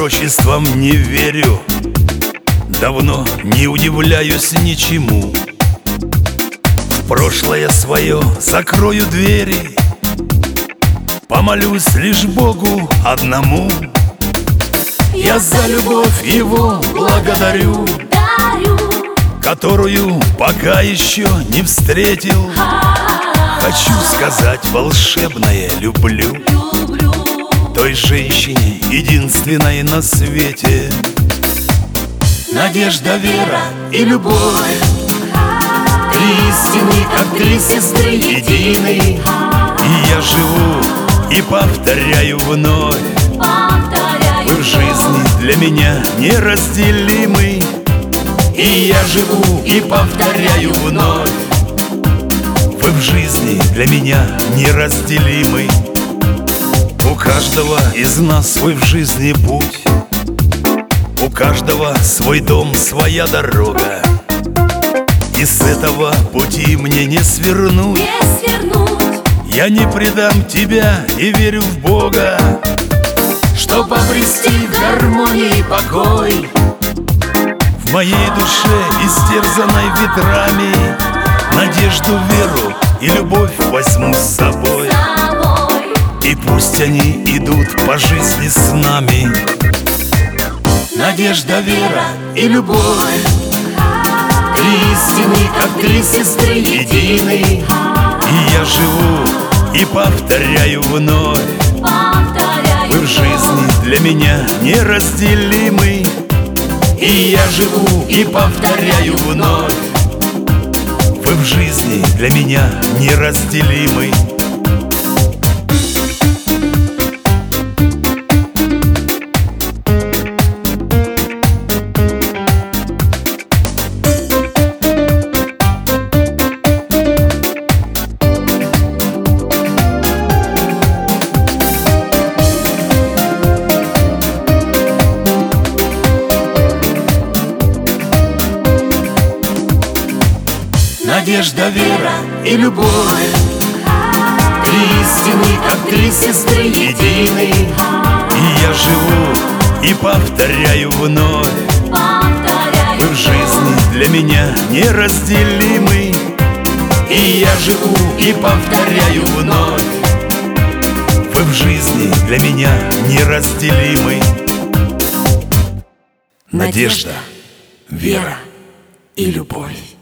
пророчествам не верю, давно не удивляюсь ничему. В прошлое свое закрою двери, помолюсь лишь Богу одному. Я за любовь Его благодарю, которую пока еще не встретил. Хочу сказать волшебное «люблю» той женщине, единственной на свете. Надежда, вера и любовь, три истины, как три сестры едины. И я живу и повторяю вновь: вы в жизни для меня неразделимы. И я живу и повторяю вновь: вы в жизни для меня неразделимы. У каждого из нас свой в жизни путь, у каждого свой дом, своя дорога. И с этого пути мне не свернуть. Я не предам тебя и верю в Бога, чтоб обрести в гармонии покой. В моей душе, истерзанной ветрами, надежду, веру и любовь возьму с собой. И пусть они идут по жизни с нами. Надежда, вера и любовь, три истины, как три сестры едины. И я живу и повторяю вновь: вы в жизни для меня неразделимы. И я живу и повторяю вновь: вы в жизни для меня неразделимы. Надежда, вера и любовь, три истины, как три сестры едины. И я живу и повторяю вновь: вы в жизни для меня неразделимы. И я живу и повторяю вновь: вы в жизни для меня неразделимы. Надежда, вера и любовь.